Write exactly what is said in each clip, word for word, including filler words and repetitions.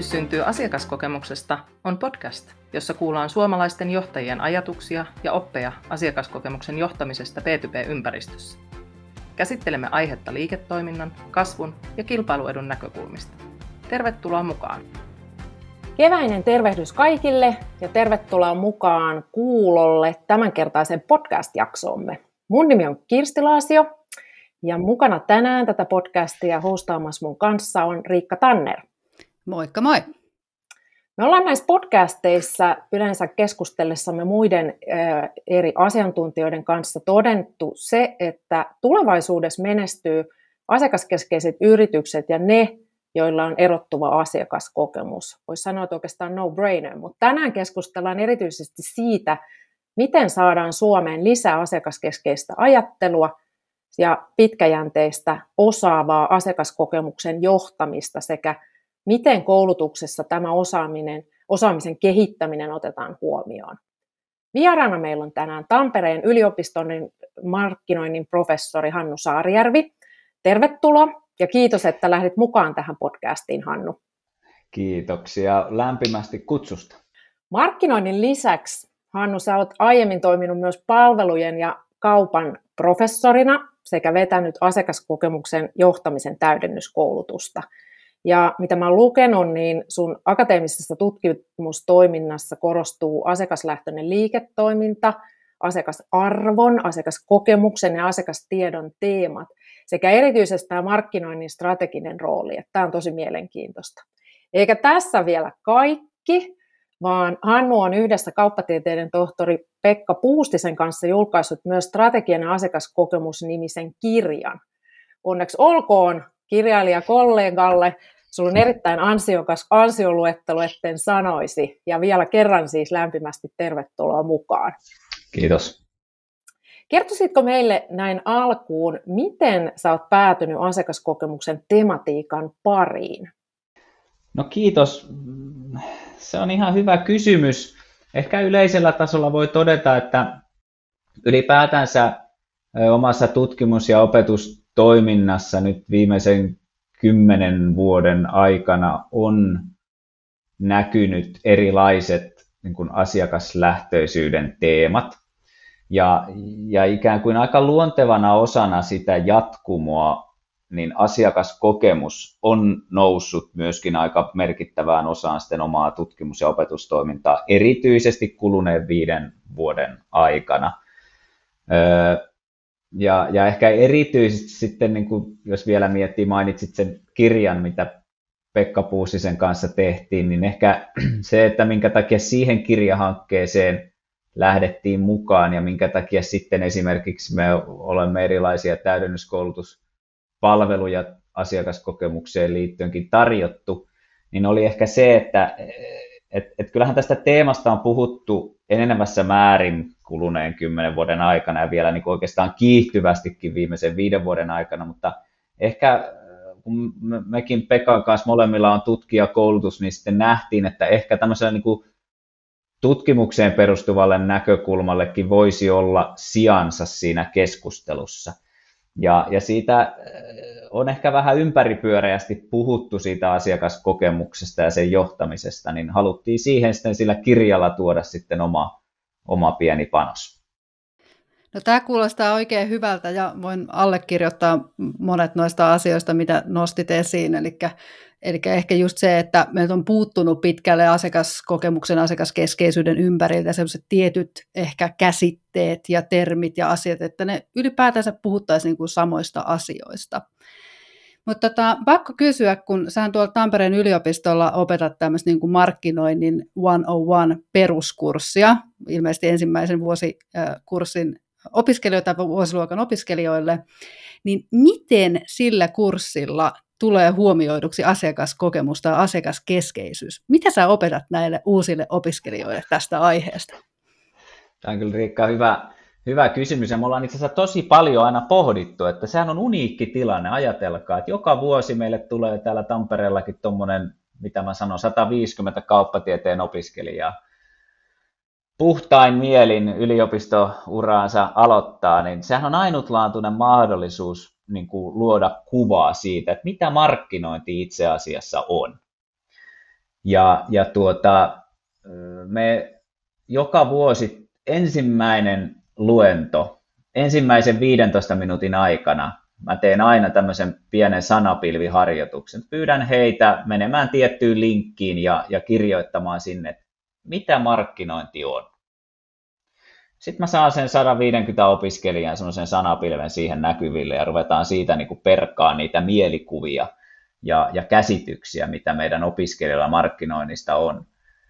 Yritys syntyy asiakaskokemuksesta on podcast, jossa kuullaan suomalaisten johtajien ajatuksia ja oppeja asiakaskokemuksen johtamisesta B two B-ympäristössä. Käsittelemme aihetta liiketoiminnan, kasvun ja kilpailuedun näkökulmista. Tervetuloa mukaan! Keväinen tervehdys kaikille ja tervetuloa mukaan kuulolle tämänkertaisen podcast-jaksoomme. Mun nimi on Kirsti Laasio ja mukana tänään tätä podcastia hostaamassa mun kanssa on Riikka Tanner. Moikka moi! Me ollaan näissä podcasteissa yleensä keskustellessamme muiden ää, eri asiantuntijoiden kanssa todennettu se, että tulevaisuudessa menestyy asiakaskeskeiset yritykset ja ne, joilla on erottuva asiakaskokemus. Voisi sanoa, että oikeastaan no-brainer, mutta tänään keskustellaan erityisesti siitä, miten saadaan Suomeen lisää asiakaskeskeistä ajattelua ja pitkäjänteistä osaavaa asiakaskokemuksen johtamista sekä miten koulutuksessa tämä osaaminen, osaamisen kehittäminen otetaan huomioon. Vieraana meillä on tänään Tampereen yliopiston markkinoinnin professori Hannu Saarijärvi. Tervetuloa ja kiitos, että lähdit mukaan tähän podcastiin, Hannu. Kiitoksia lämpimästi kutsusta. Markkinoinnin lisäksi, Hannu, sä olet aiemmin toiminut myös palvelujen ja kaupan professorina sekä vetänyt asiakaskokemuksen johtamisen täydennyskoulutusta. Ja mitä mä oon lukenut, niin sun akateemisessa tutkimustoiminnassa korostuu asiakaslähtöinen liiketoiminta, asiakasarvon, asiakaskokemuksen ja asiakastiedon teemat sekä erityisesti tämä markkinoinnin strateginen rooli. Tämä on tosi mielenkiintoista. Eikä tässä vielä kaikki, vaan Hannu on yhdessä kauppatieteiden tohtori Pekka Puustisen kanssa julkaissut myös strategian ja asiakaskokemus-nimisen kirjan. Onneksi olkoon kirjailijakollegalle. Sulla on erittäin ansiokas ansioluettelo, etten sanoisi. Ja vielä kerran siis lämpimästi tervetuloa mukaan. Kiitos. Kertoisitko meille näin alkuun, miten sä oot päätynyt asiakaskokemuksen tematiikan pariin? No kiitos. Se on ihan hyvä kysymys. Ehkä yleisellä tasolla voi todeta, että ylipäätänsä omassa tutkimus- ja opetustoiminnassa nyt viimeisen kymmenen vuoden aikana on näkynyt erilaiset niin kuin asiakaslähtöisyyden teemat. Ja, ja ikään kuin aika luontevana osana sitä jatkumoa, niin asiakaskokemus on noussut myöskin aika merkittävään osaan sitten omaa tutkimus- ja opetustoimintaa, erityisesti kuluneen viiden vuoden aikana. Ja, ja ehkä erityisesti sitten, niin kuin jos vielä miettii, mainitsit sen kirjan, mitä Pekka Puustisen kanssa tehtiin, niin ehkä se, että minkä takia siihen kirjahankkeeseen lähdettiin mukaan ja minkä takia sitten esimerkiksi me olemme erilaisia täydennyskoulutuspalveluja asiakaskokemukseen liittyenkin tarjottu, niin oli ehkä se, että et, et kyllähän tästä teemasta on puhuttu enenevässä määrin kuluneen kymmenen vuoden aikana ja vielä niin kuin oikeastaan kiihtyvästikin viimeisen viiden vuoden aikana, mutta ehkä kun mekin Pekan kanssa molemmilla on tutkijakoulutus, niin sitten nähtiin, että ehkä tämmöisellä niin kuin tutkimukseen perustuvalle näkökulmallekin voisi olla sijansa siinä keskustelussa. Ja, ja siitä on ehkä vähän ympäripyöreästi puhuttu siitä asiakaskokemuksesta ja sen johtamisesta, niin haluttiin siihen sitten sillä kirjalla tuoda sitten oma, oma pieni panos. No, tämä kuulostaa oikein hyvältä ja voin allekirjoittaa monet noista asioista, mitä nostit esiin. Eli, eli ehkä just se, että meiltä on puuttunut pitkälle asiakaskokemuksen, asiakaskeskeisyyden ympäriltä sellaiset tietyt ehkä käsitteet ja termit ja asiat, että ne ylipäätänsä puhuttaisiin niin kuin samoista asioista. Mutta tota, pakko kysyä, kun sähän tuolla Tampereen yliopistolla opetat tämmöistä niin kuin markkinoinnin sata yksi peruskurssia, ilmeisesti ensimmäisen vuosikurssin opiskelijoita tai vuosiluokan opiskelijoille, niin miten sillä kurssilla tulee huomioiduksi asiakaskokemus tai asiakaskeskeisyys? Mitä sä opetat näille uusille opiskelijoille tästä aiheesta? Tämä on kyllä, Riikka, hyvä, hyvä kysymys, ja me ollaan itse asiassa tosi paljon aina pohdittu, että sehän on uniikki tilanne, ajatelkaa, että joka vuosi meille tulee täällä Tampereellakin tuommoinen, mitä mä sanon, sata viisikymmentä kauppatieteen opiskelijaa, puhtain mielin yliopistouraansa aloittaa, niin sehän on ainutlaatuinen mahdollisuus niin kuin luoda kuvaa siitä, että mitä markkinointi itse asiassa on. Ja, ja tuota, me joka vuosi ensimmäinen luento, ensimmäisen viidentoista minuutin aikana, mä teen aina tämmöisen pienen sanapilviharjoituksen. Pyydän heitä menemään tiettyyn linkkiin ja, ja kirjoittamaan sinne, mitä markkinointi on. Sitten mä saan sen sata viisikymmentä opiskelijan semmoisen sanapilven siihen näkyville ja ruvetaan siitä niin kuin perkaa niitä mielikuvia ja, ja käsityksiä, mitä meidän opiskelijoilla markkinoinnista on.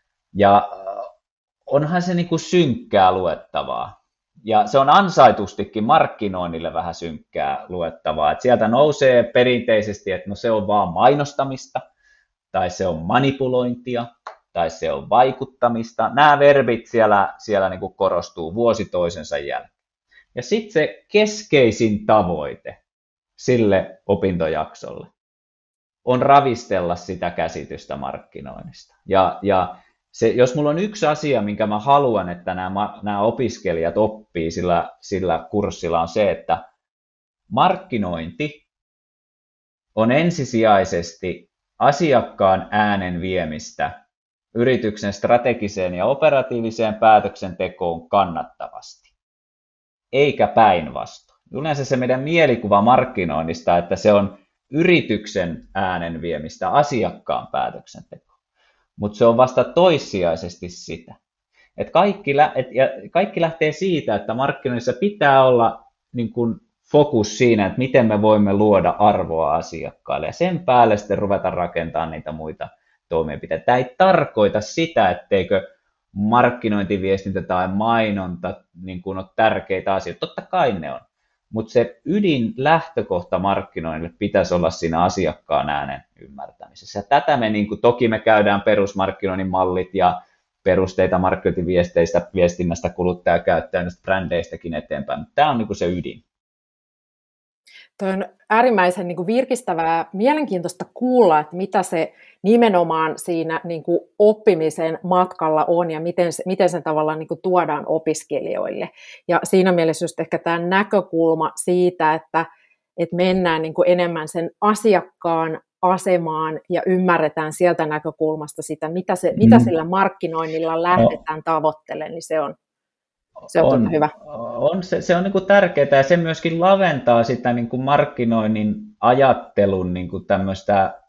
Ja onhan se niin kuin synkkää luettavaa. Ja se on ansaitustikin markkinoinnille vähän synkkää luettavaa. Et sieltä nousee perinteisesti, että no se on vaan mainostamista, tai se on manipulointia, tai se on vaikuttamista. Nämä verbit siellä, siellä niin kuin korostuu vuosi toisensa jälkeen. Ja sitten se keskeisin tavoite sille opintojaksolle on ravistella sitä käsitystä markkinoinnista. Ja, ja se, jos mulla on yksi asia, minkä mä haluan, että nämä, nämä opiskelijat oppii sillä, sillä kurssilla, on se, että markkinointi on ensisijaisesti asiakkaan äänen viemistä yrityksen strategiseen ja operatiiviseen päätöksentekoon kannattavasti, eikä päinvastoin. Yleensä se meidän mielikuva markkinoinnista, että se on yrityksen äänen viemistä asiakkaan päätöksentekoon, mutta se on vasta toissijaisesti sitä. Et kaikki, et, ja kaikki lähtee siitä, että markkinoinnissa pitää olla niin kun fokus siinä, että miten me voimme luoda arvoa asiakkaalle ja sen päälle sitten ruveta rakentamaan niitä muita toimenpiteitä. Tämä ei tarkoita sitä, etteikö markkinointiviestintä tai mainonta niin kuin ole tärkeitä asioita. Totta kai ne on, mutta se ydin lähtökohta markkinoinnille pitäisi olla siinä asiakkaan äänen ymmärtämisessä. Ja tätä me niin kuin, toki me käydään perusmarkkinoinnin mallit ja perusteita markkinointiviesteistä, viestinnästä, kuluttajakäyttäjännöstä, brändeistäkin eteenpäin. Tämä on niin kuin se ydin. Tuo on äärimmäisen niin kuin virkistävää ja mielenkiintoista kuulla, että mitä se nimenomaan siinä niin kuin oppimisen matkalla on ja miten se, miten se tavallaan niin kuin tuodaan opiskelijoille. Ja siinä mielessä just ehkä tämä näkökulma siitä, että, että mennään niin kuin enemmän sen asiakkaan asemaan ja ymmärretään sieltä näkökulmasta sitä, mitä, se, mm. mitä sillä markkinoinnilla lähdetään no. tavoittelemaan, niin se on Se on, on hyvä. On, se, se on niin kuin tärkeää ja se myöskin laventaa sitä niin kuin markkinoinnin ajattelun niin kuin tämmöistä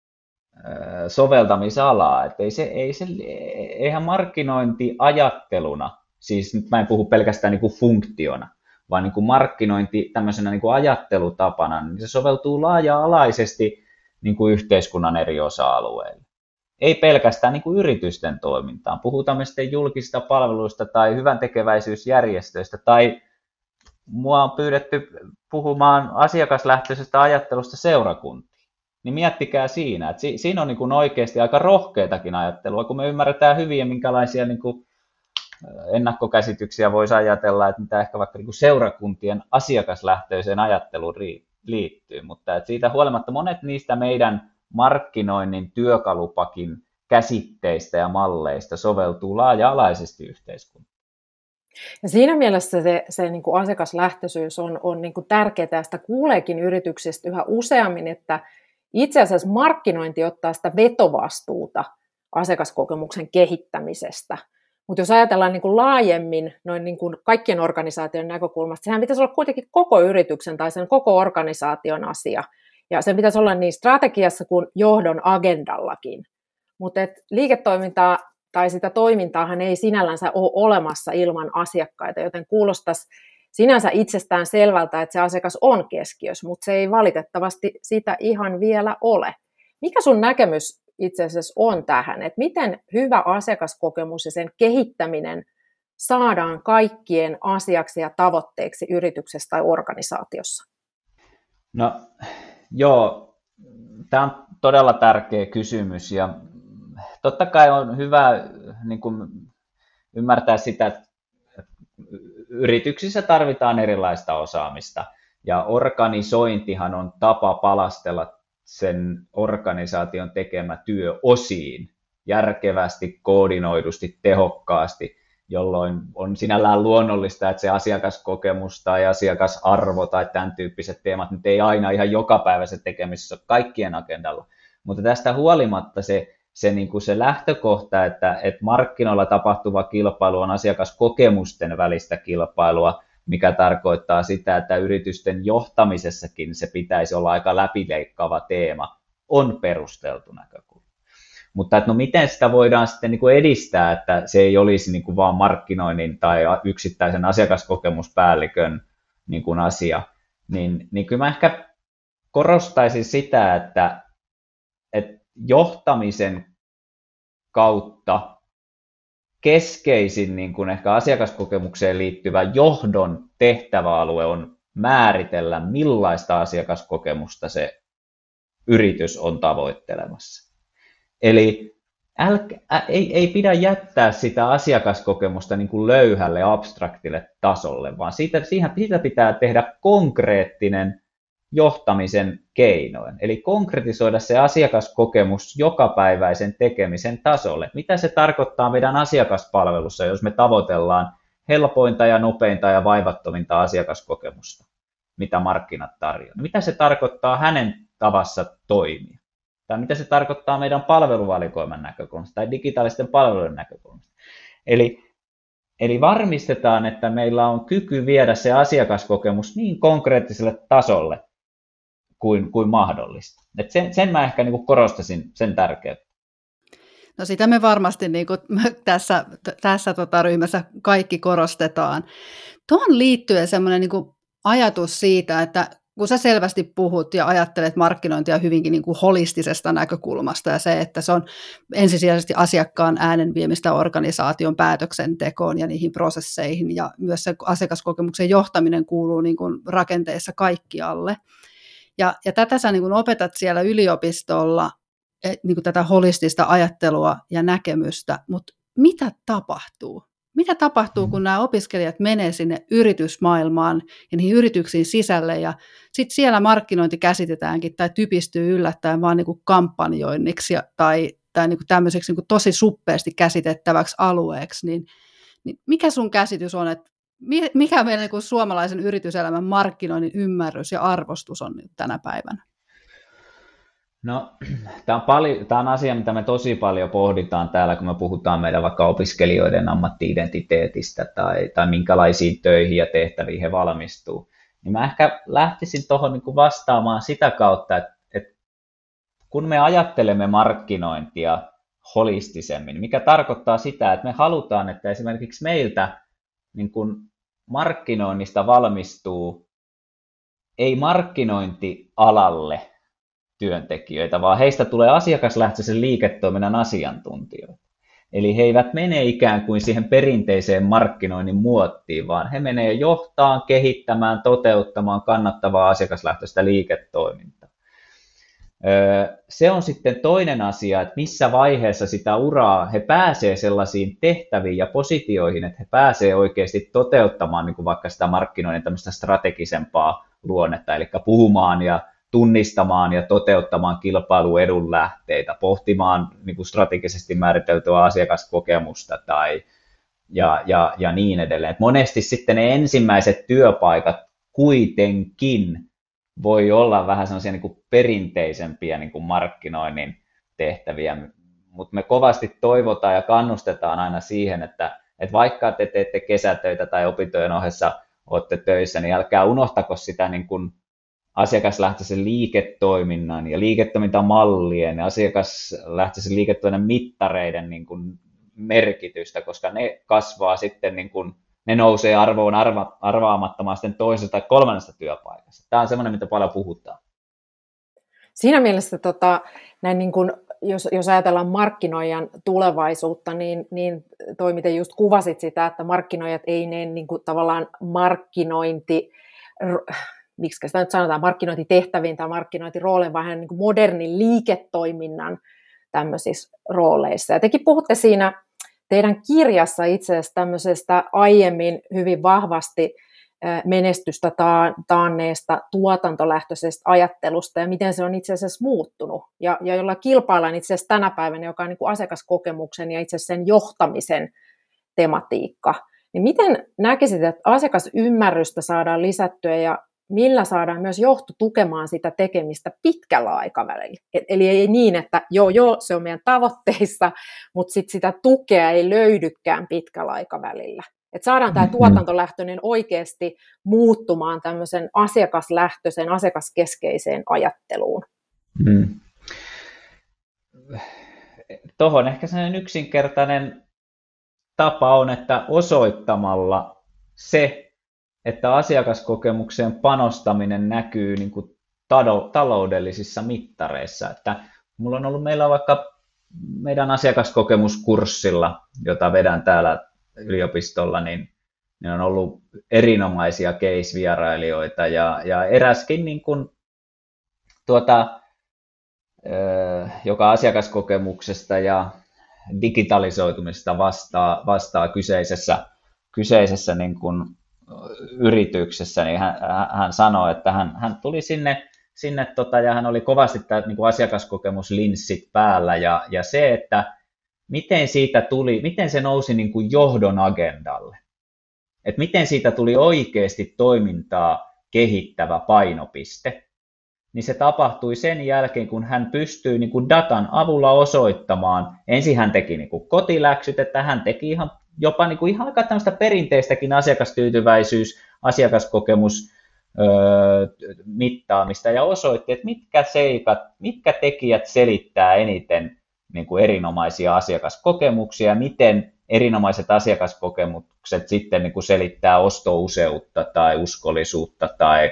soveltamisalaa. Et ei se, ei se, eihän markkinointi ajatteluna, siis nyt mä en puhu pelkästään niin kuin funktiona, vaan niin kuin markkinointi tämmöisenä niin kuin ajattelutapana, niin se soveltuu laaja-alaisesti niin kuin yhteiskunnan eri osa-alueille. Ei pelkästään niin kuin yritysten toimintaan. Puhutaan me sitten julkisista palveluista tai hyväntekeväisyysjärjestöistä tai mua on pyydetty puhumaan asiakaslähtöisestä ajattelusta seurakuntiin. Niin miettikää siinä, että si- siinä on niin kuin oikeasti aika rohkeatakin ajattelua, kun me ymmärretään hyvin, minkälaisia niin kuin ennakkokäsityksiä voisi ajatella, että mitä ehkä vaikka niin kuin seurakuntien asiakaslähtöiseen ajatteluun liittyy. Mutta että siitä huolimatta monet niistä meidän markkinoinnin työkalupakin käsitteistä ja malleista soveltuu laaja-alaisesti yhteiskuntaan. Ja siinä mielessä se, se niin kuin asiakaslähtöisyys on, on niin kuin tärkeää, ja sitä kuuleekin yrityksistä yhä useammin, että itse asiassa markkinointi ottaa sitä vetovastuuta asiakaskokemuksen kehittämisestä. Mutta jos ajatellaan niin kuin laajemmin noin niin kuin kaikkien organisaation näkökulmasta, sehän pitäisi olla kuitenkin koko yrityksen tai sen koko organisaation asia. Ja sen pitäisi olla niin strategiassa kuin johdon agendallakin. Mutta liiketoimintaa tai sitä toimintaahan ei sinällänsä ole olemassa ilman asiakkaita, joten kuulostaisi sinänsä itsestään selvältä, että se asiakas on keskiössä, mutta se ei valitettavasti sitä ihan vielä ole. Mikä sun näkemys itse asiassa on tähän, että miten hyvä asiakaskokemus ja sen kehittäminen saadaan kaikkien asiaksi ja tavoitteeksi yrityksessä tai organisaatiossa? No joo, tämä on todella tärkeä kysymys ja totta kai on hyvä niin kuin ymmärtää sitä, että yrityksissä tarvitaan erilaista osaamista ja organisointihan on tapa palastella sen organisaation tekemä työ osiin järkevästi, koordinoidusti, tehokkaasti, jolloin on sinällään luonnollista, että se asiakaskokemus tai asiakasarvo tai tämän tyyppiset teemat nyt ei aina ihan jokapäiväiset tekemisessä ole kaikkien agendalla, mutta tästä huolimatta se se, niin kuin se lähtökohta, että, että markkinoilla tapahtuva kilpailu on asiakaskokemusten välistä kilpailua, mikä tarkoittaa sitä, että yritysten johtamisessakin se pitäisi olla aika läpileikkaava teema, on perusteltu näkökulma. Mutta että no miten sitä voidaan sitten niin kuin edistää, että se ei olisi niin kuin vaan markkinoinnin tai yksittäisen asiakaskokemuspäällikön niin kuin asia, niin, niin kyllä mä ehkä korostaisin sitä, että, että johtamisen kautta keskeisin niin kuin ehkä asiakaskokemukseen liittyvä johdon tehtäväalue on määritellä, millaista asiakaskokemusta se yritys on tavoittelemassa. Eli älkä, ä, ei, ei pidä jättää sitä asiakaskokemusta niin kuin löyhälle abstraktille tasolle, vaan siitä, siitä pitää tehdä konkreettinen johtamisen keinoin. Eli konkretisoida se asiakaskokemus jokapäiväisen tekemisen tasolle. Mitä se tarkoittaa meidän asiakaspalvelussa, jos me tavoitellaan helpointa ja nopeinta ja vaivattominta asiakaskokemusta, mitä markkinat tarjoavat? Mitä se tarkoittaa hänen tavassa toimia? Tai mitä se tarkoittaa meidän palveluvalikoiman näkökulmasta tai digitaalisten palveluiden näkökulmasta? Eli, eli varmistetaan, että meillä on kyky viedä se asiakaskokemus niin konkreettiselle tasolle kuin, kuin mahdollista. Et sen, sen mä ehkä niin kuin korostasin sen tärkeyttä. No sitä me varmasti niin kuin tässä, tässä tota ryhmässä kaikki korostetaan. Tuohon liittyen semmoinen niin kuin ajatus siitä, että kun sä selvästi puhut ja ajattelet markkinointia hyvinkin niin kuin holistisesta näkökulmasta ja se, että se on ensisijaisesti asiakkaan äänen viemistä organisaation päätöksentekoon ja niihin prosesseihin ja myös se asiakaskokemuksen johtaminen kuuluu niin kuin rakenteissa kaikkialle. Ja, ja tätä sä niin kuin opetat siellä yliopistolla, niin kuin tätä holistista ajattelua ja näkemystä, mutta mitä tapahtuu? Mitä tapahtuu, kun nämä opiskelijat menee sinne yritysmaailmaan ja niihin yrityksiin sisälle ja sitten siellä markkinointi käsitetäänkin tai typistyy yllättäen vaan niin kuin kampanjoinniksi tai, tai niin kuin tämmöiseksi niin kuin tosi suppeasti käsitettäväksi alueeksi, niin, niin mikä sun käsitys on, että mikä meidän niin kuin suomalaisen yrityselämän markkinoinnin ymmärrys ja arvostus on nyt tänä päivänä? No, tämä on, paljon, tämä on asia, mitä me tosi paljon pohditaan täällä, kun me puhutaan meidän vaikka opiskelijoiden ammatti-identiteetistä tai, tai minkälaisiin töihin ja tehtäviin he valmistuu. Niin mä ehkä lähtisin tuohon niin kuin vastaamaan sitä kautta, että, että kun me ajattelemme markkinointia holistisemmin, mikä tarkoittaa sitä, että me halutaan, että esimerkiksi meiltä niin kuin markkinoinnista valmistuu ei markkinointialalle työntekijöitä, vaan heistä tulee asiakaslähtöisen liiketoiminnan asiantuntijoita. Eli he eivät mene ikään kuin siihen perinteiseen markkinoinnin muottiin, vaan he menee johtamaan, kehittämään, toteuttamaan kannattavaa asiakaslähtöistä liiketoimintaa. Se on sitten toinen asia, että missä vaiheessa sitä uraa he pääsee sellaisiin tehtäviin ja positioihin, että he pääsee oikeasti toteuttamaan niin kuin vaikka sitä markkinoinnin tämmöistä strategisempaa luonnetta, eli puhumaan ja tunnistamaan ja toteuttamaan kilpailuedun lähteitä, pohtimaan niin kuin strategisesti määriteltyä asiakaskokemusta tai, ja, ja, ja niin edelleen. Et monesti sitten ne ensimmäiset työpaikat kuitenkin voi olla vähän sellaisia niin kuin perinteisempiä niin kuin markkinoinnin tehtäviä, mutta me kovasti toivotaan ja kannustetaan aina siihen, että, että vaikka te teette kesätöitä tai opintojen ohessa olette töissä, niin älkää unohtako sitä niin kuin asiakaslähtöisen liiketoiminnan ja liiketoimintamallien ja asiakaslähtöisen liiketoiminnan mittareiden niin kuin merkitystä, koska ne kasvaa sitten, niin kuin, ne nousee arvoon arva, arvaamattomaan sitten toisesta tai kolmannesta työpaikasta. Tämä on semmoinen, mitä paljon puhutaan. Siinä mielessä, tota, näin niin kuin, jos, jos ajatellaan markkinoijan tulevaisuutta, niin, niin toi, miten just kuvasit sitä, että markkinoijat ei ne niin kuin, tavallaan markkinointi, miksi sitä nyt sanotaan, markkinointitehtäviin tai markkinointirooleihin, vähän niin kuin modernin liiketoiminnan tämmöisissä rooleissa. Ja tekin puhutte siinä teidän kirjassa itse asiassa tämmöisestä aiemmin hyvin vahvasti menestystä taanneesta tuotantolähtöisestä ajattelusta ja miten se on itse asiassa muuttunut ja, ja jolla kilpaillaan itse asiassa tänä päivänä, joka on niin kuin asiakaskokemuksen ja itse asiassa sen johtamisen tematiikka. Niin miten näkisit, että asiakasymmärrystä saadaan lisättyä ja millä saadaan myös johto tukemaan sitä tekemistä pitkällä aikavälillä. Et, eli ei niin, että joo, joo, se on meidän tavoitteissa, mutta sit sitä tukea ei löydykään pitkällä aikavälillä. Et saadaan tämä tuotantolähtöinen oikeasti muuttumaan tämmöisen asiakaslähtöisen, asiakaskeskeiseen ajatteluun. Hmm. Tuohon ehkä sellainen yksinkertainen tapa on, että osoittamalla se, että asiakaskokemukseen panostaminen näkyy niin kuin taloudellisissa mittareissa. Että mulla on ollut meillä vaikka meidän asiakaskokemuskurssilla, jota vedän täällä yliopistolla, niin, niin on ollut erinomaisia case-vierailijoita ja, ja eräskin niin kuin, tuota, joka asiakaskokemuksesta ja digitalisoitumisesta vastaa, vastaa kyseisessä, kyseisessä niin kuin yrityksessä, niin hän, hän sanoi, että hän, hän tuli sinne, sinne tota, ja hän oli kovasti tämä niin kuin asiakaskokemuslinssit päällä, ja, ja se, että miten siitä tuli, miten se nousi niin kuin johdon agendalle, että miten siitä tuli oikeasti toimintaa kehittävä painopiste, niin se tapahtui sen jälkeen, kun hän pystyi niin kuin datan avulla osoittamaan, ensin hän teki niin kuin kotiläksyt, että hän teki ihan, jopa niin kuin ihan aika tämmöistä perinteistäkin asiakastyytyväisyys, asiakaskokemus, öö, mittaamista ja osoitti, että mitkä seikat, mitkä tekijät selittää eniten niin kuin erinomaisia asiakaskokemuksia, miten erinomaiset asiakaskokemukset sitten niin kuin selittää ostouseutta tai uskollisuutta tai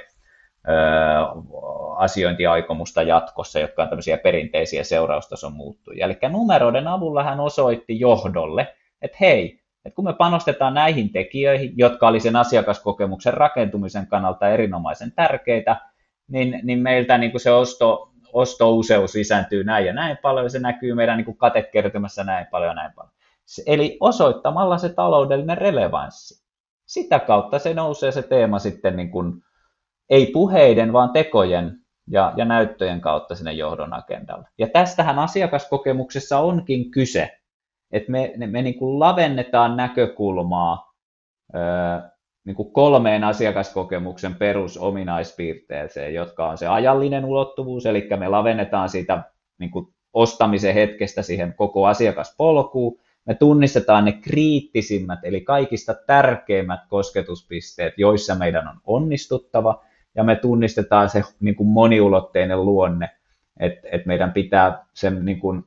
asiointiaikomusta jatkossa, jotka on tämmöisiä perinteisiä seuraustason muuttujia. Eli numeroiden avulla hän osoitti johdolle, että hei, että kun me panostetaan näihin tekijöihin, jotka oli sen asiakaskokemuksen rakentumisen kannalta erinomaisen tärkeitä, niin, niin meiltä niin kuin se osto, ostouseus lisääntyy näin ja näin paljon, ja se näkyy meidän niin kuin katekertymässä näin paljon ja näin paljon. Eli osoittamalla se taloudellinen relevanssi. Sitä kautta se nousee se teema sitten niin kuin ei puheiden, vaan tekojen ja, ja näyttöjen kautta sinne johdon agendalle. Ja tästähän asiakaskokemuksessa onkin kyse, että me, me niin kuin lavennetaan näkökulmaa ö, niin kuin kolmeen asiakaskokemuksen perusominaispiirteeseen, jotka on se ajallinen ulottuvuus, eli me lavennetaan siitä niin kuin ostamisen hetkestä siihen koko asiakaspolkuun, me tunnistetaan ne kriittisimmät, eli kaikista tärkeimmät kosketuspisteet, joissa meidän on onnistuttava, ja me tunnistetaan se niin kuin moniulotteinen luonne, että, että meidän pitää sen niin kuin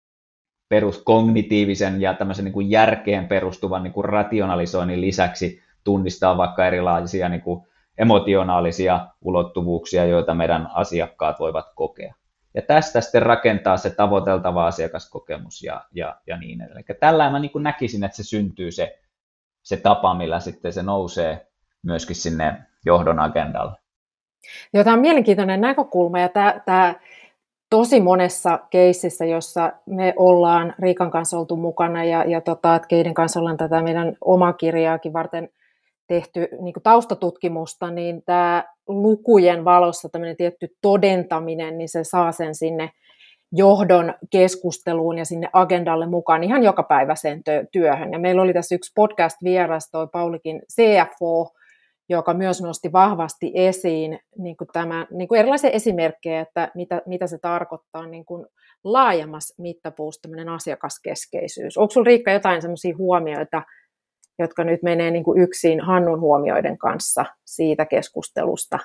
peruskognitiivisen ja tämmöisen niin kuin järkeen perustuvan niin kuin rationalisoinnin lisäksi tunnistaa vaikka erilaisia niin kuin emotionaalisia ulottuvuuksia, joita meidän asiakkaat voivat kokea. Ja tästä sitten rakentaa se tavoiteltava asiakaskokemus ja, ja, ja niin edelleen. Eli tällä mä niin kuin näkisin, että se syntyy se, se tapa, millä sitten se nousee myöskin sinne johdon agendalle. Joo, tämä on mielenkiintoinen näkökulma ja tämä, tämä tosi monessa keississä, jossa me ollaan Riikan kanssa oltu mukana ja, ja tota, keiden kanssa ollaan tätä meidän omaa kirjaakin varten tehty niin kuin taustatutkimusta, niin tämä lukujen valossa tämmöinen tietty todentaminen, niin se saa sen sinne johdon keskusteluun ja sinne agendalle mukaan ihan jokapäiväiseen työhön. Ja meillä oli tässä yksi podcast-vieras, toi Paulikin C F O, joka myös nosti vahvasti esiin niin kuin tämä, niin kuin erilaisia esimerkkejä, että mitä, mitä se tarkoittaa niin kuin laajemmassa mittapuussa tämmöinen asiakaskeskeisyys. Onko sinulla, Riikka, jotain sellaisia huomioita, jotka nyt menee niin kuin yksin Hannun huomioiden kanssa siitä keskustelusta?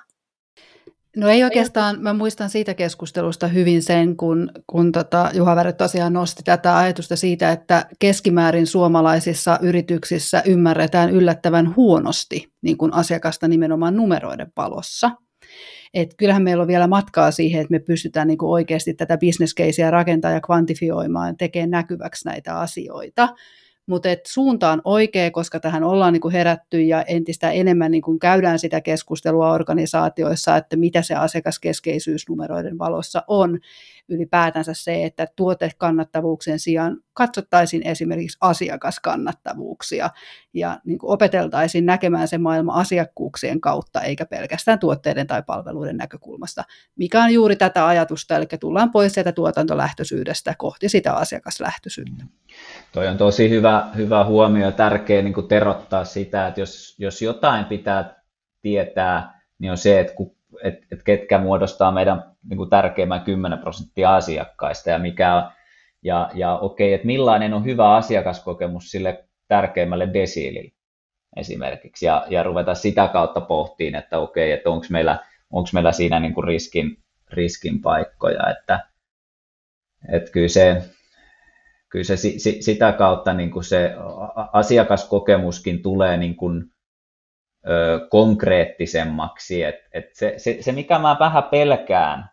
No ei oikeastaan, mä muistan siitä keskustelusta hyvin sen, kun, kun tota Juha Värre tosiaan nosti tätä ajatusta siitä, että keskimäärin suomalaisissa yrityksissä ymmärretään yllättävän huonosti niin kuin asiakasta nimenomaan numeroiden valossa. Et kyllähän meillä on vielä matkaa siihen, että me pystytään niin kuin oikeasti tätä business casea rakentaa ja kvantifioimaan ja tekemään näkyväksi näitä asioita. Mutta suunta on oikea, koska tähän ollaan niinku herätty ja entistä enemmän niinku käydään sitä keskustelua organisaatioissa, että mitä se asiakaskeskeisyys numeroiden valossa on. Ylipäätänsä se, että tuotekannattavuuksien sijaan katsottaisiin esimerkiksi asiakaskannattavuuksia ja niinku opeteltaisiin näkemään se maailma asiakkuuksien kautta, eikä pelkästään tuotteiden tai palveluiden näkökulmasta, mikä on juuri tätä ajatusta, eli tullaan pois sieltä tuotantolähtöisyydestä kohti sitä asiakaslähtöisyyttä. Toi on tosi hyvä, hyvä huomio ja tärkeä niin kuin terottaa sitä, että jos, jos jotain pitää tietää niin on se, että, ku, että, että ketkä muodostaa meidän niin kuin tärkeimmän kymmenen prosenttia asiakkaista ja mikä ja, ja okei, että millainen on hyvä asiakaskokemus sille tärkeimmälle desiilille esimerkiksi ja, ja ruveta sitä kautta pohtiin, että okei, että onko meillä, onko meillä siinä niin kuin riskin, riskin paikkoja, että, että kyllä se, kyllä se sitä kautta niin kuin se asiakaskokemuskin tulee niin kuin, ö, konkreettisemmaksi, että, että se, se, se mikä mä vähän pelkään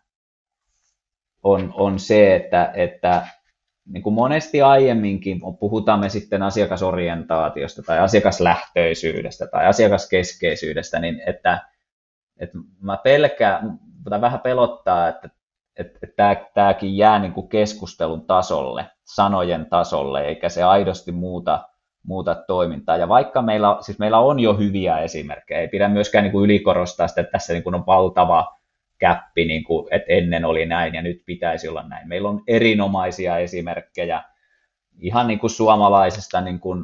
on, on se, että, että niin kuin monesti aiemminkin, puhutaan me sitten asiakasorientaatiosta tai asiakaslähtöisyydestä tai asiakaskeskeisyydestä, niin että, että mä pelkään, tai vähän pelottaa, että, että, että tämäkin jää niin kuin keskustelun tasolle, sanojen tasolle, eikä se aidosti muuta, muuta toimintaa. Ja vaikka meillä, siis meillä on jo hyviä esimerkkejä, ei pidä myöskään niin kuin ylikorostaa sitä, että tässä niin kuin on valtava käppi, niin kuin, että ennen oli näin ja nyt pitäisi olla näin. Meillä on erinomaisia esimerkkejä ihan niin kuin suomalaisesta, niin kuin,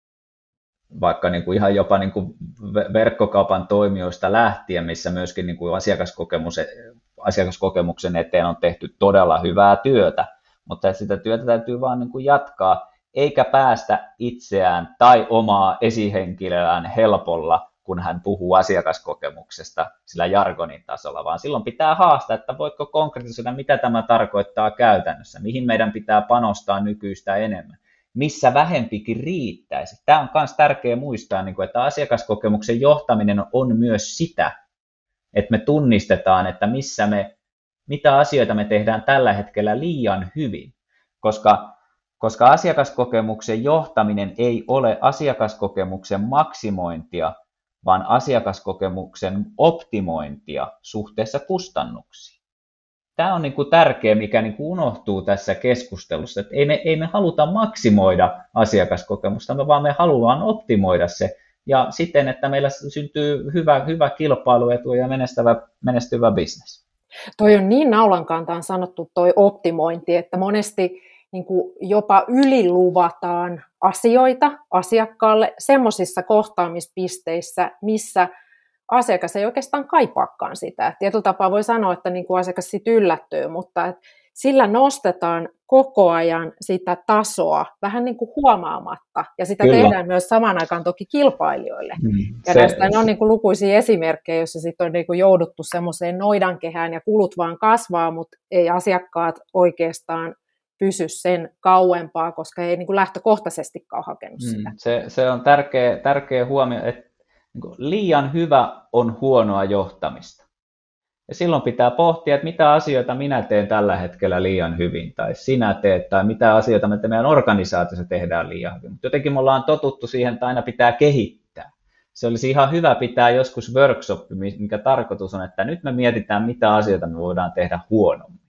vaikka niin kuin ihan jopa niin kuin verkkokaupan toimijoista lähtien, missä myöskin niin kuin asiakaskokemus, asiakaskokemuksen eteen on tehty todella hyvää työtä, mutta sitä työtä täytyy vaan niin kuin jatkaa, eikä päästä itseään tai omaa esihenkilöään helpolla, kun hän puhuu asiakaskokemuksesta sillä jargonin tasolla, vaan silloin pitää haastaa, että voitko konkretisoida, mitä tämä tarkoittaa käytännössä, mihin meidän pitää panostaa nykyistä enemmän, missä vähempikin riittäisi. Tämä on myös tärkeää muistaa, että asiakaskokemuksen johtaminen on myös sitä, että me tunnistetaan, että missä me, mitä asioita me tehdään tällä hetkellä liian hyvin, koska koska asiakaskokemuksen johtaminen ei ole asiakaskokemuksen maksimointia, vaan asiakaskokemuksen optimointia suhteessa kustannuksiin. Tämä on niin kuin tärkeä, mikä niin kuin unohtuu tässä keskustelussa, että ei me, ei me haluta maksimoida asiakaskokemusta, vaan me halutaan optimoida se ja siten, että meillä syntyy hyvä, hyvä kilpailuetu ja menestyvä, menestyvä bisnes. Toi on niin naulankantaan sanottu toi optimointi, että monesti niin kuin jopa yliluvataan asioita asiakkaalle semmoisissa kohtaamispisteissä, missä asiakas ei oikeastaan kaipaakaan sitä. Tietyllä tapaa voi sanoa, että niin kuin asiakas sit yllättyy, mutta et sillä nostetaan koko ajan sitä tasoa vähän niin kuin huomaamatta, ja sitä Kyllä. tehdään myös samaan aikaan toki kilpailijoille. Mm, ja se, näistä on niin kuin lukuisia esimerkkejä, joissa sitten on niin kuin jouduttu semmoiseen noidankehään, ja kulut vaan kasvaa, mutta ei asiakkaat oikeastaan pysy sen kauempaa, koska ei niin kuin lähtökohtaisestikaan hakenut sitä. Mm, se, se on tärkeä, tärkeä huomio, että niin liian hyvä on huonoa johtamista. Ja silloin pitää pohtia, että mitä asioita minä teen tällä hetkellä liian hyvin, tai sinä teet, tai mitä asioita me meidän organisaatiossa tehdään liian hyvin. Mutta jotenkin me ollaan totuttu siihen, että aina pitää kehittää. Se olisi ihan hyvä pitää joskus workshop, mikä tarkoitus on, että nyt me mietitään, mitä asioita me voidaan tehdä huonommin.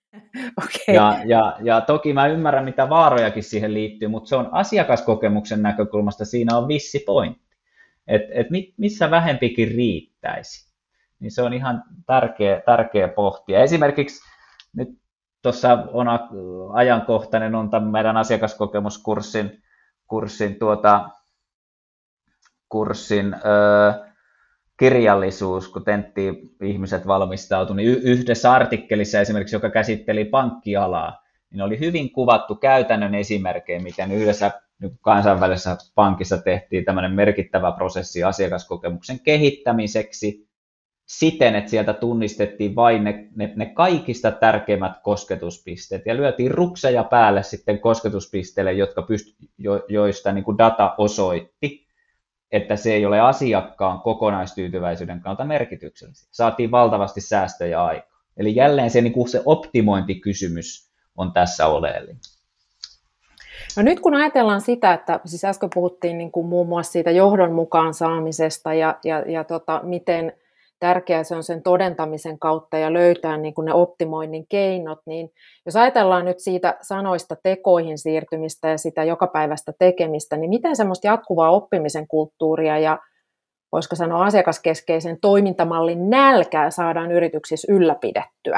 Okay. Ja, ja, ja toki mä ymmärrän, mitä vaarojakin siihen liittyy, mutta se on asiakaskokemuksen näkökulmasta, siinä on vissi pointti, että et missä vähempikin riittäisi, niin se on ihan tärkeä, tärkeä pohtia. Esimerkiksi nyt tuossa on ajankohtainen on tämän meidän asiakaskokemuskurssin kurssin, tuota, kurssin öö, kirjallisuus, kun tentti-ihmiset valmistautuivat, niin yhdessä artikkelissa esimerkiksi, joka käsitteli pankkialaa, niin oli hyvin kuvattu käytännön esimerkkejä, miten yhdessä kansainvälisessä pankissa tehtiin tämmöinen merkittävä prosessi asiakaskokemuksen kehittämiseksi siten, että sieltä tunnistettiin vain ne, ne, ne kaikista tärkeimmät kosketuspisteet ja lyötiin rukseja päälle sitten kosketuspisteille, jotka pyst, jo, joista niin kuin data osoitti, että se ei ole asiakkaan kokonaistyytyväisyyden kannalta merkityksellistä. Saatiin valtavasti säästöjä aikaa. Eli jälleen se, niin kuin se optimointikysymys on tässä oleellinen. No nyt kun ajatellaan sitä, että siis äsken puhuttiin niin kuin muun muassa siitä johdon mukaan saamisesta ja, ja, ja tota, miten tärkeää se on sen todentamisen kautta ja löytää niin kuin ne optimoinnin keinot, niin jos ajatellaan nyt siitä sanoista tekoihin siirtymistä ja sitä jokapäiväistä tekemistä, niin miten semmoista jatkuvaa oppimisen kulttuuria ja voisiko sanoa asiakaskeskeisen toimintamallin nälkää saadaan yrityksissä ylläpidettyä?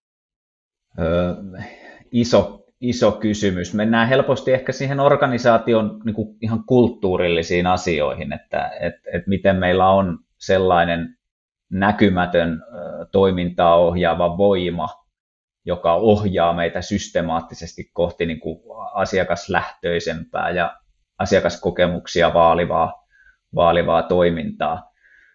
Öö, iso, iso kysymys. Mennään helposti ehkä siihen organisaation niin kuin ihan kulttuurillisiin asioihin, että et, et miten meillä on sellainen näkymätön toimintaa ohjaava voima, joka ohjaa meitä systemaattisesti kohti niin kuin asiakaslähtöisempää ja asiakaskokemuksia vaalivaa, vaalivaa toimintaa.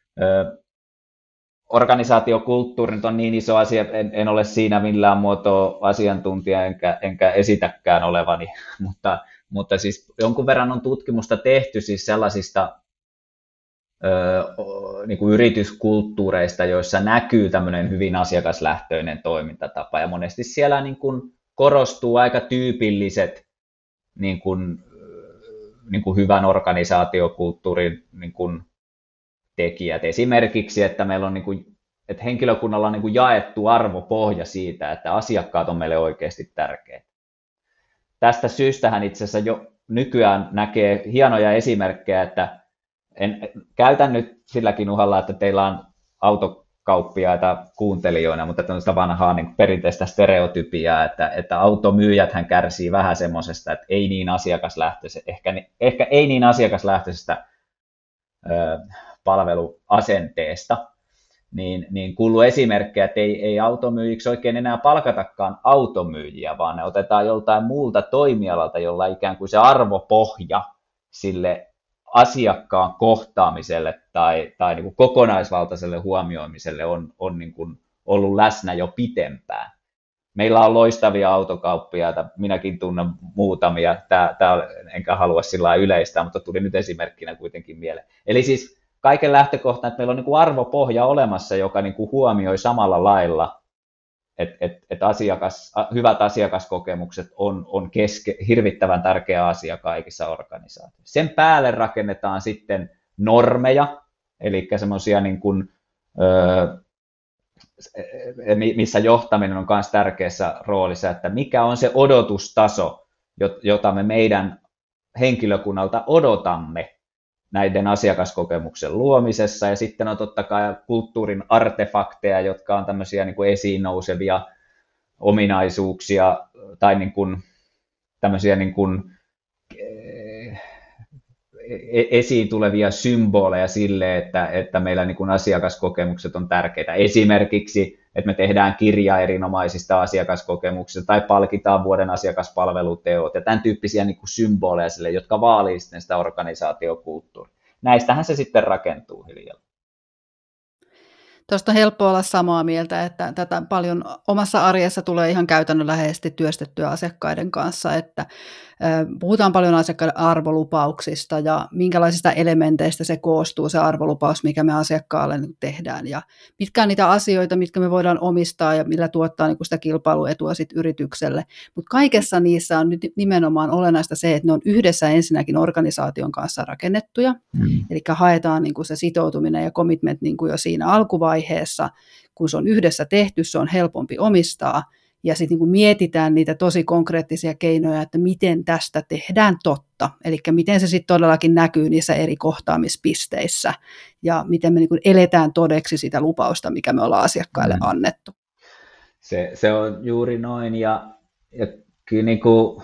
Organisaatiokulttuuri on niin iso asia, en, en ole siinä millään muotoa asiantuntija, enkä, enkä esitäkään olevani, mutta, mutta siis jonkun verran on tutkimusta tehty siis sellaisista ö, niin kuin yrityskulttuureista, joissa näkyy tämmöinen hyvin asiakaslähtöinen toimintatapa, ja monesti siellä niin kuin korostuu aika tyypilliset niin kuin, niin kuin hyvän organisaatiokulttuurin niin kuin tekijät. Esimerkiksi, että meillä on niin kuin, että henkilökunnalla on niin kuin jaettu arvopohja siitä, että asiakkaat on meille oikeasti tärkeitä. Tästä syystähän itse asiassa jo nykyään näkee hienoja esimerkkejä, että en, käytän nyt silläkin uhalla, että teillä on autokauppiaita kuuntelijoina, mutta tämmöistä vanhaa niin kuin perinteistä stereotypiaa, että, että automyyjäthän kärsii vähän semmoisesta, että ei niin asiakaslähtöisestä, ehkä, ehkä ei niin asiakaslähtöisestä ö, palveluasenteesta, niin, niin kuuluu esimerkkejä, että ei, ei automyyjiksi oikein enää palkatakaan automyyjiä, vaan ne otetaan joltain muulta toimialalta, jolla ikään kuin se arvopohja sille asiakkaan kohtaamiselle tai, tai niin kuin kokonaisvaltaiselle huomioimiselle on, on niin kuin ollut läsnä jo pitempään. Meillä on loistavia autokauppiaita, minäkin tunnen muutamia, tää, tää, enkä halua sillä yleistää, mutta tuli nyt esimerkkinä kuitenkin mieleen. Eli siis kaiken lähtökohta, että meillä on niin kuin arvopohja olemassa, joka niin kuin huomioi samalla lailla, että et, et asiakas, hyvät asiakaskokemukset on, on keske, hirvittävän tärkeä asia kaikissa organisaatioissa. Sen päälle rakennetaan sitten normeja, eli semmoisia, niin kuin, missä johtaminen on myös tärkeässä roolissa, että mikä on se odotustaso, jota me meidän henkilökunnalta odotamme näiden asiakaskokemuksen luomisessa, ja sitten on totta kai kulttuurin artefakteja, jotka on tämmöisiä niin kuin esiin nousevia ominaisuuksia tai niin kuin, tämmöisiä niin kuin, esiin tulevia symboleja sille, että, että meillä niin kuin asiakaskokemukset on tärkeitä. Esimerkiksi, että me tehdään kirja erinomaisista asiakaskokemuksista tai palkitaan vuoden asiakaspalveluteot ja tämän tyyppisiä niin kuin symboleja sille, jotka vaalii sitten sitä organisaatiokulttuuria. Näistähän se sitten rakentuu hiljalleen. Tuosta on helppo olla samaa mieltä, että tätä paljon omassa arjessa tulee ihan käytännönläheisesti työstettyä asiakkaiden kanssa, että puhutaan paljon asiakkaiden arvolupauksista ja minkälaisista elementeistä se koostuu, se arvolupaus, mikä me asiakkaalle tehdään, ja mitkä on niitä asioita, mitkä me voidaan omistaa ja millä tuottaa niin kuin sitä kilpailuetua sit yritykselle. Mutta kaikessa niissä on nyt nimenomaan olennaista se, että ne on yhdessä ensinnäkin organisaation kanssa rakennettuja, mm. eli haetaan niin kuin se sitoutuminen ja commitment niin kuin jo siinä alkuvaiheessa, kun se on yhdessä tehty, se on helpompi omistaa. Ja sitten niin mietitään niitä tosi konkreettisia keinoja, että miten tästä tehdään totta. Eli miten se sitten todellakin näkyy niissä eri kohtaamispisteissä. Ja miten me niin eletään todeksi sitä lupausta, mikä me ollaan asiakkaille mm. annettu. Se, se on juuri noin. Ja, ja kyllä niin kuin,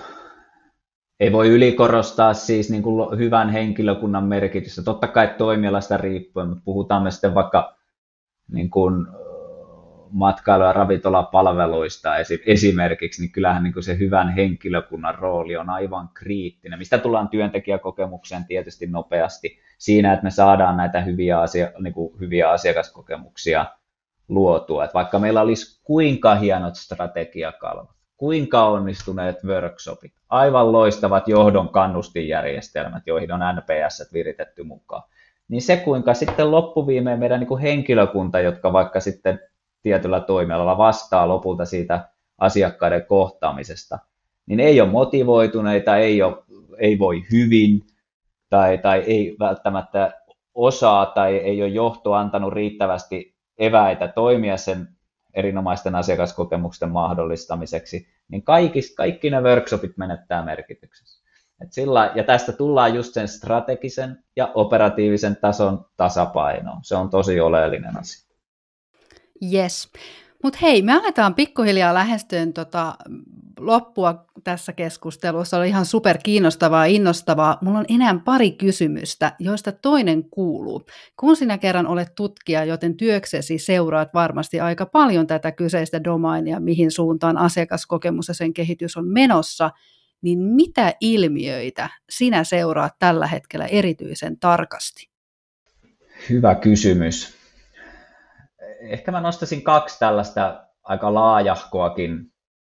ei voi ylikorostaa siis niin kuin hyvän henkilökunnan merkitystä. Totta kai toimialasta riippuen, mutta puhutaan me sitten vaikka niin kuin matkailu- ja ravintolapalveluista esimerkiksi, niin kyllähän niin kuin se hyvän henkilökunnan rooli on aivan kriittinen. Mistä tullaan työntekijäkokemukseen tietysti nopeasti siinä, että me saadaan näitä hyviä, asia, niin kuin hyviä asiakaskokemuksia luotua. Että vaikka meillä olisi kuinka hienot strategiakalvot, kuinka onnistuneet workshopit, aivan loistavat johdon kannustinjärjestelmät, joihin on N P S viritetty mukaan, niin se kuinka sitten loppuviimeen meidän niin kuin henkilökunta, jotka vaikka sitten tietyllä toimialalla vastaa lopulta siitä asiakkaiden kohtaamisesta, niin ei ole motivoituneita, ei, ole, ei voi hyvin tai, tai ei välttämättä osaa tai ei ole johto antanut riittävästi eväitä toimia sen erinomaisten asiakaskokemusten mahdollistamiseksi, niin kaikki, kaikki ne workshopit menettää merkityksessä. Et sillä, ja tästä tullaan just sen strategisen ja operatiivisen tason tasapainoon. Se on tosi oleellinen asia. Yes. Mutta hei, me aletaan pikkuhiljaa lähestyyn tota loppua tässä keskustelussa. Oli ihan super kiinnostavaa ja innostavaa. Mulla on enää pari kysymystä, joista toinen kuuluu. Kun sinä kerran olet tutkija, joten työksesi seuraat varmasti aika paljon tätä kyseistä domainia, mihin suuntaan asiakaskokemus ja sen kehitys on menossa, niin mitä ilmiöitä sinä seuraat tällä hetkellä erityisen tarkasti? Hyvä kysymys. Ehkä mä nostaisin kaksi tällaista aika laajahkoakin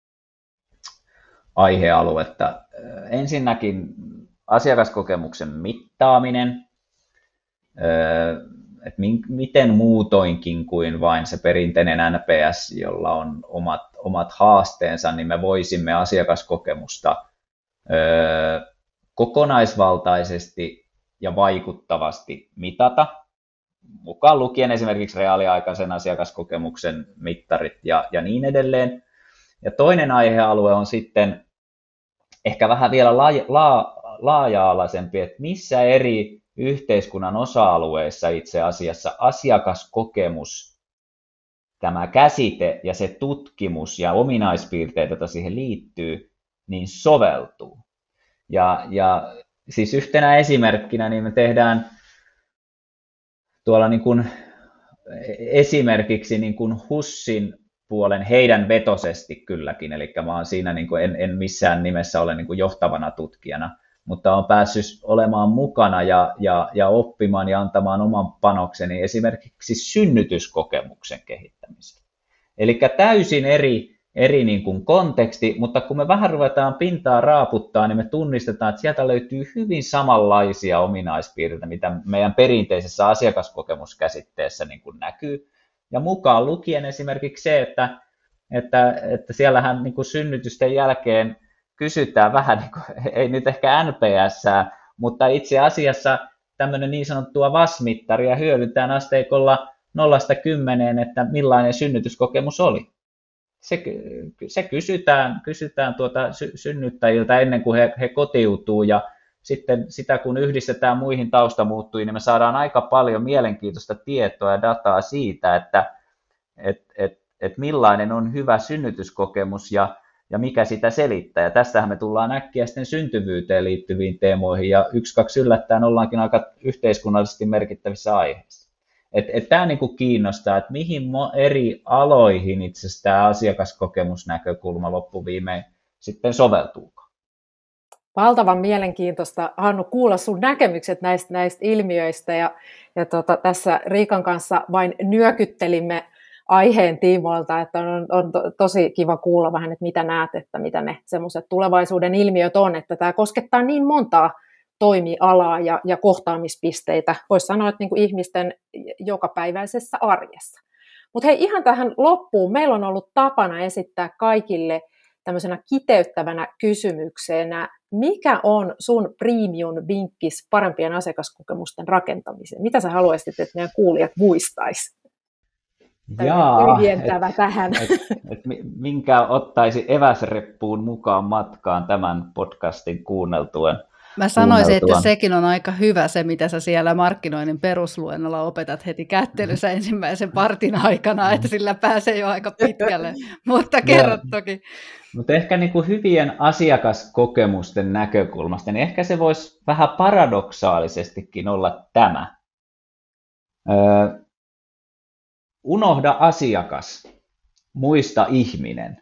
aihealuetta. Ensinnäkin asiakaskokemuksen mittaaminen, että miten muutoinkin kuin vain se perinteinen N P S, jolla on omat, omat haasteensa, niin me voisimme asiakaskokemusta kokonaisvaltaisesti ja vaikuttavasti mitata, mukaan lukien esimerkiksi reaaliaikaisen asiakaskokemuksen mittarit ja, ja niin edelleen. Ja toinen aihealue on sitten ehkä vähän vielä laaja, laa, laaja-alaisempi, että missä eri yhteiskunnan osa-alueissa itse asiassa asiakaskokemus, tämä käsite ja se tutkimus ja ominaispiirteet, joita siihen liittyy, niin soveltuu. Ja, ja siis yhtenä esimerkkinä niin me tehdään tuolla niin kuin esimerkiksi niin kuin HUSin puolen heidän vetosesti kylläkin, eli mä oon siinä niin kuin en, en missään nimessä ole niin kuin johtavana tutkijana, mutta olen päässyt olemaan mukana ja, ja, ja oppimaan ja antamaan oman panokseni esimerkiksi synnytyskokemuksen kehittämiseen. Eli täysin eri, eri niin kuin konteksti, mutta kun me vähän ruvetaan pintaa raaputtaa, niin me tunnistetaan, että sieltä löytyy hyvin samanlaisia ominaispiirteitä, mitä meidän perinteisessä asiakaskokemuskäsitteessä niin kuin näkyy. Ja mukaan lukien esimerkiksi se, että, että, että siellähän niin kuin synnytysten jälkeen kysytään vähän, niin kuin, ei nyt ehkä N P S, mutta itse asiassa tämmöinen niin sanottua V A S-mittaria hyödyntään asteikolla nollasta kymmeneen, että millainen synnytyskokemus oli. Se, se kysytään, kysytään tuota synnyttäjiltä ennen kuin he, he kotiutuu, ja sitten sitä kun yhdistetään muihin taustamuuttujiin, niin me saadaan aika paljon mielenkiintoista tietoa ja dataa siitä, että et, et, et millainen on hyvä synnytyskokemus ja, ja mikä sitä selittää. Ja tästähän me tullaan äkkiä sitten syntyvyyteen liittyviin teemoihin, ja yksi, kaksi yllättäen ollaankin aika yhteiskunnallisesti merkittävissä aiheissa. Että et tämä niinku kiinnostaa, että mihin eri aloihin itse asiassa tämä asiakaskokemusnäkökulma loppuviimein sitten soveltuu. Valtavan mielenkiintoista, Hannu, kuulla sun näkemykset näistä, näistä ilmiöistä. Ja, ja tota, tässä Riikan kanssa vain nyökyttelimme aiheen tiimoilta, että on, on to, tosi kiva kuulla vähän, että mitä näet, että mitä ne semmoiset tulevaisuuden ilmiöt on, että tämä koskettaa niin montaa toimialaa ja, ja kohtaamispisteitä, voisi sanoa, että niin kuin ihmisten jokapäiväisessä arjessa. Mutta hei, ihan tähän loppuun, meillä on ollut tapana esittää kaikille tämmöisenä kiteyttävänä kysymyksenä, mikä on sun premium-vinkkis parempien asiakaskokemusten rakentamiseen? Mitä sä haluaisit, että meidän kuulijat muistaisi? Tyhjentävä et, tähän. Et, et, minkä ottaisi eväsreppuun mukaan matkaan tämän podcastin kuunneltuen? Mä sanoisin, että sekin on aika hyvä se, mitä sä siellä markkinoinnin perusluennolla opetat heti kättelyssä ensimmäisen partin aikana, että sillä pääsee jo aika pitkälle, mutta kerrot toki. Mutta ehkä niin kuin hyvien asiakaskokemusten näkökulmasta, niin ehkä se voisi vähän paradoksaalisestikin olla tämä. Öö, unohda asiakas, muista ihminen.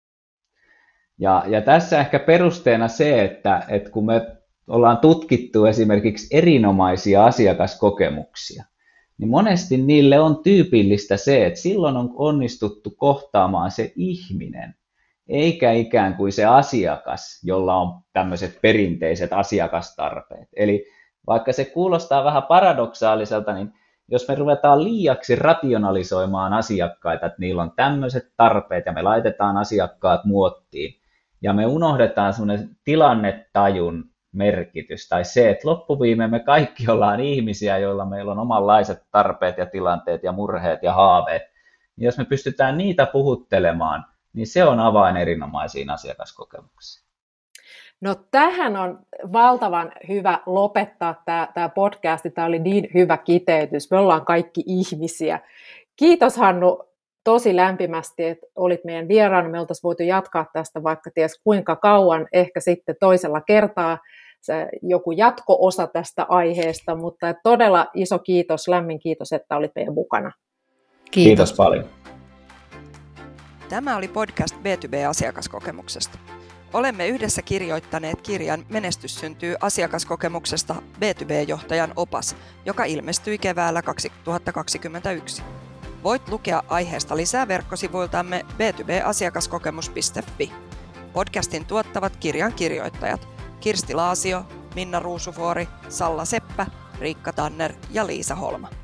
Ja, ja tässä ehkä perusteena se, että, että kun me ollaan tutkittu esimerkiksi erinomaisia asiakaskokemuksia, niin monesti niille on tyypillistä se, että silloin on onnistuttu kohtaamaan se ihminen, eikä ikään kuin se asiakas, jolla on tämmöiset perinteiset asiakastarpeet. Eli vaikka se kuulostaa vähän paradoksaaliselta, niin jos me ruvetaan liiaksi rationalisoimaan asiakkaita, että niillä on tämmöiset tarpeet ja me laitetaan asiakkaat muottiin, ja me unohdetaan semmoinen tilannetajun merkitys, tai se, että loppuviimein me kaikki ollaan ihmisiä, joilla meillä on omanlaiset tarpeet ja tilanteet ja murheet ja haaveet. Ja jos me pystytään niitä puhuttelemaan, niin se on avain erinomaisiin asiakaskokemuksiin. No tähän on valtavan hyvä lopettaa tämä, tämä podcast. Tämä oli niin hyvä kiteytys. Me ollaan kaikki ihmisiä. Kiitos Hannu tosi lämpimästi, että olit meidän vieraana. Me oltaisiin voitu jatkaa tästä vaikka ties kuinka kauan, ehkä sitten toisella kertaa se joku jatko-osa tästä aiheesta, mutta todella iso kiitos, lämmin kiitos, että olit meidän mukana. Kiitos, kiitos paljon. Tämä oli podcast B two B-asiakaskokemuksesta. Olemme yhdessä kirjoittaneet kirjan Menestys syntyy asiakaskokemuksesta B two B-johtajan opas, joka ilmestyi keväällä kaksituhattakaksikymmentäyksi. Voit lukea aiheesta lisää verkkosivuiltamme b two b asiakaskokemus piste f i. Podcastin tuottavat kirjan kirjoittajat Kirsti Laasio, Minna Ruusuvuori, Salla Seppä, Riikka Tanner ja Liisa Holma.